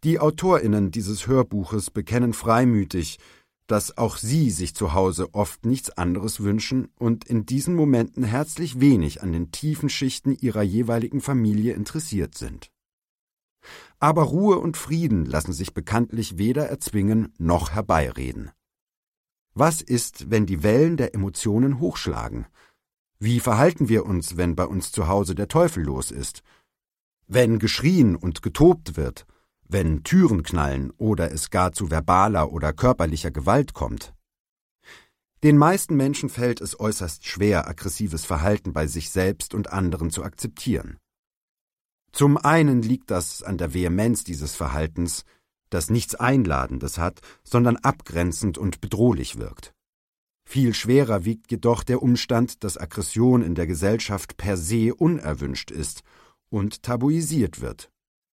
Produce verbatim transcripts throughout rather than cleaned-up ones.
Die AutorInnen dieses Hörbuches bekennen freimütig, dass auch sie sich zu Hause oft nichts anderes wünschen und in diesen Momenten herzlich wenig an den tiefen Schichten ihrer jeweiligen Familie interessiert sind. Aber Ruhe und Frieden lassen sich bekanntlich weder erzwingen noch herbeireden. Was ist, wenn die Wellen der Emotionen hochschlagen? Wie verhalten wir uns, wenn bei uns zu Hause der Teufel los ist? Wenn geschrien und getobt wird? Wenn Türen knallen oder es gar zu verbaler oder körperlicher Gewalt kommt? Den meisten Menschen fällt es äußerst schwer, aggressives Verhalten bei sich selbst und anderen zu akzeptieren. Zum einen liegt das an der Vehemenz dieses Verhaltens, das nichts Einladendes hat, sondern abgrenzend und bedrohlich wirkt. Viel schwerer wiegt jedoch der Umstand, dass Aggression in der Gesellschaft per se unerwünscht ist und tabuisiert wird.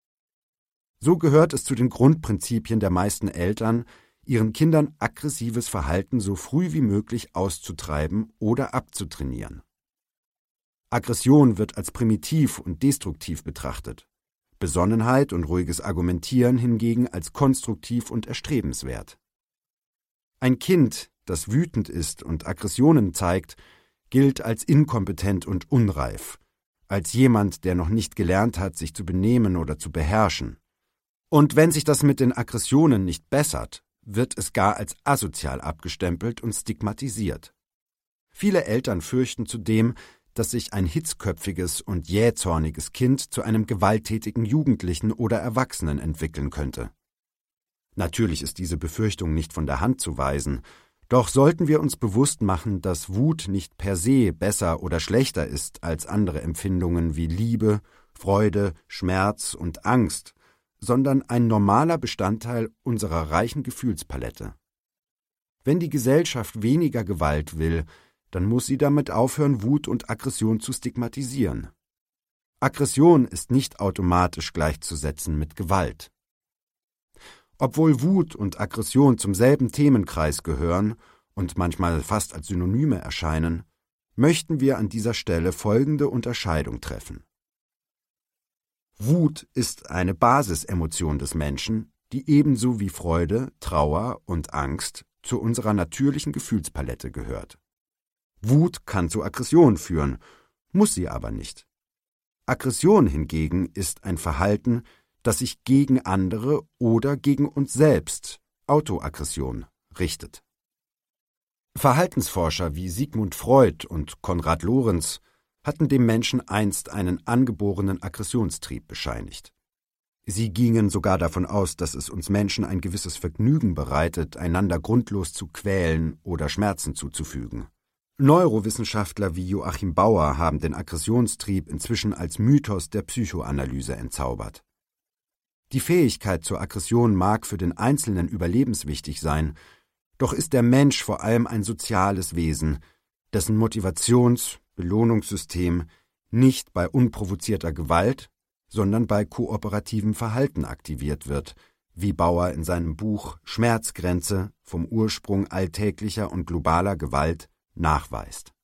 So gehört es zu den Grundprinzipien der meisten Eltern, ihren Kindern aggressives Verhalten so früh wie möglich auszutreiben oder abzutrainieren. Aggression wird als primitiv und destruktiv betrachtet, Besonnenheit und ruhiges Argumentieren hingegen als konstruktiv und erstrebenswert. Ein Kind, das wütend ist und Aggressionen zeigt, gilt als inkompetent und unreif, als jemand, der noch nicht gelernt hat, sich zu benehmen oder zu beherrschen. Und wenn sich das mit den Aggressionen nicht bessert, wird es gar als asozial abgestempelt und stigmatisiert. Viele Eltern fürchten zudem, dass sich ein hitzköpfiges und jähzorniges Kind zu einem gewalttätigen Jugendlichen oder Erwachsenen entwickeln könnte. Natürlich ist diese Befürchtung nicht von der Hand zu weisen, doch sollten wir uns bewusst machen, dass Wut nicht per se besser oder schlechter ist als andere Empfindungen wie Liebe, Freude, Schmerz und Angst, sondern ein normaler Bestandteil unserer reichen Gefühlspalette. Wenn die Gesellschaft weniger Gewalt will, dann muss sie damit aufhören, Wut und Aggression zu stigmatisieren. Aggression ist nicht automatisch gleichzusetzen mit Gewalt. Obwohl Wut und Aggression zum selben Themenkreis gehören und manchmal fast als Synonyme erscheinen, möchten wir an dieser Stelle folgende Unterscheidung treffen. Wut ist eine Basisemotion des Menschen, die ebenso wie Freude, Trauer und Angst zu unserer natürlichen Gefühlspalette gehört. Wut kann zu Aggression führen, muss sie aber nicht. Aggression hingegen ist ein Verhalten, das sich gegen andere oder gegen uns selbst, Autoaggression, richtet. Verhaltensforscher wie Sigmund Freud und Konrad Lorenz hatten dem Menschen einst einen angeborenen Aggressionstrieb bescheinigt. Sie gingen sogar davon aus, dass es uns Menschen ein gewisses Vergnügen bereitet, einander grundlos zu quälen oder Schmerzen zuzufügen. Neurowissenschaftler wie Joachim Bauer haben den Aggressionstrieb inzwischen als Mythos der Psychoanalyse entzaubert. Die Fähigkeit zur Aggression mag für den Einzelnen überlebenswichtig sein, doch ist der Mensch vor allem ein soziales Wesen, dessen Motivations- Belohnungssystem nicht bei unprovozierter Gewalt, sondern bei kooperativem Verhalten aktiviert wird, wie Bauer in seinem Buch Schmerzgrenze vom Ursprung alltäglicher und globaler Gewalt nachweist.